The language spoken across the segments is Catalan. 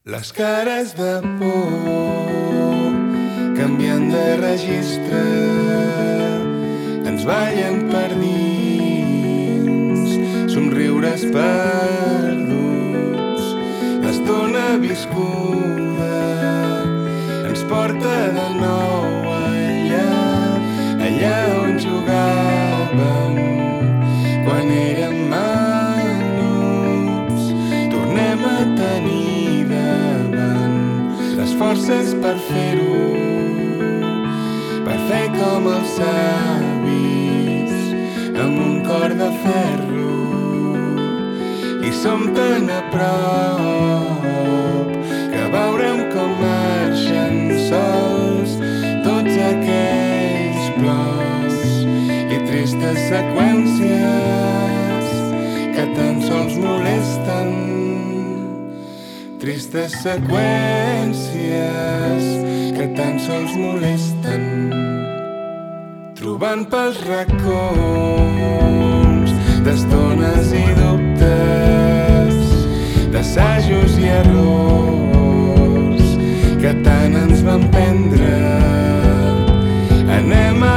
Les cares de por canviant de registre ens ballen per dins, somriures perduts. L'estona viscuda ens porta de nou allà on jugàvem quan érem menuts. Tornem a tenir davant les forces per fer-ho, per fer com els savis amb un cor de ferro. I som tan a prop que veurem com marxen sols tots aquells plors i tristes seqüències que tan sols molesten. Tristes seqüències que tan sols molesten. Trobant pels racons d'estones i dubtes, d'assajos i errors que tant ens van prendre. Anem a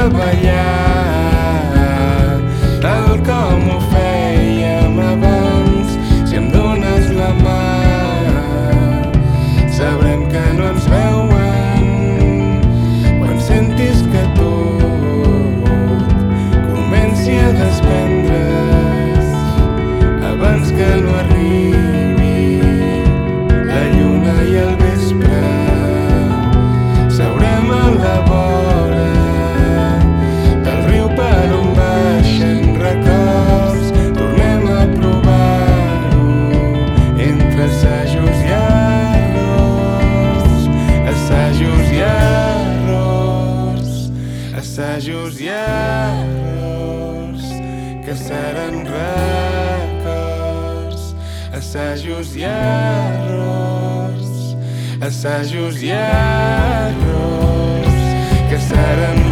ballar tal com ho fèiem abans. Si em dones la mà sabrem que no ens veuen quan sentis que tot comenci a desprendre's abans que no arribi la lluna i el vespre. Seurem a la vora del riu per on baixen records. Tornem a provar-ho entre assajos i assajos i errors, assajos i errors que seran records. Assajos i errors, assajos i errors que seran